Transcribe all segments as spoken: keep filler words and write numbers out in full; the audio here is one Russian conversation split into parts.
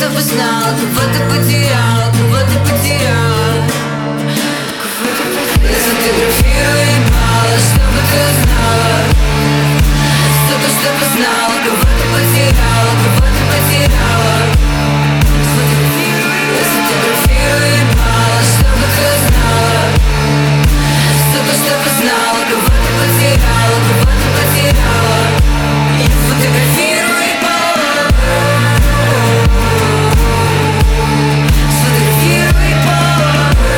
чтобы знала, кого ты потеряла, кого ты потеряла. Я сфотографирую мало, чтобы ты знала, чтобы, чтобы знала, кого ты потеряла, кого ты потеряла. Я сфотографирую мало, чтобы ты знала, чтобы, чтобы знала, кого ты потеряла, кого ты потеряла. Я сфотографирую мало, сфотографируй мало,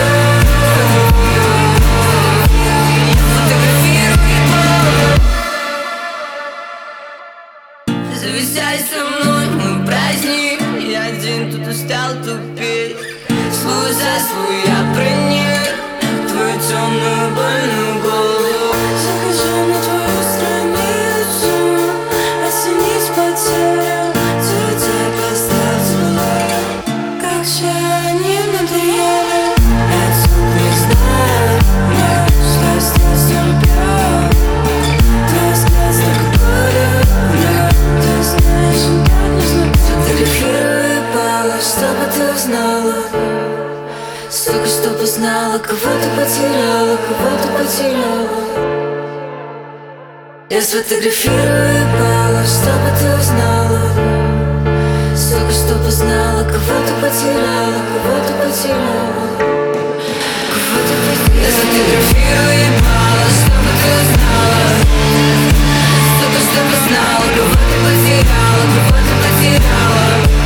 сфотографируй мало. Зависай со мной, мой праздник. Я один тут устал тупеть. Свой за свой я проник твою темную больную голову. Захожу на твою страницу, оценить потерю, цветы поставь целую. Как же они надоели, отсюда не знаю, что здесь любят. Твой взгляд так болит, ты знаешь, я не знаю. Сфотографируй мало, чтобы ты узнала, столько, чтобы знала, кого ты потеряла, кого ты потеряла. Я сфотографирую мало, чтобы ты узнала, столько, чтобы знала, кого ты потеряла, кого ты потеряла, кого ты потеряла. Я сфотографирую мало, чтобы ты узнала, столько, чтобы знала, кого ты потеряла, кого ты потеряла.